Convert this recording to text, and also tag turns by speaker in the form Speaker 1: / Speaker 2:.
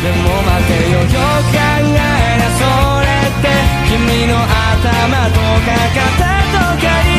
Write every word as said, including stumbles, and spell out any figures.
Speaker 1: でも待てよ、よく考えりゃそれって君の頭とか肩とかに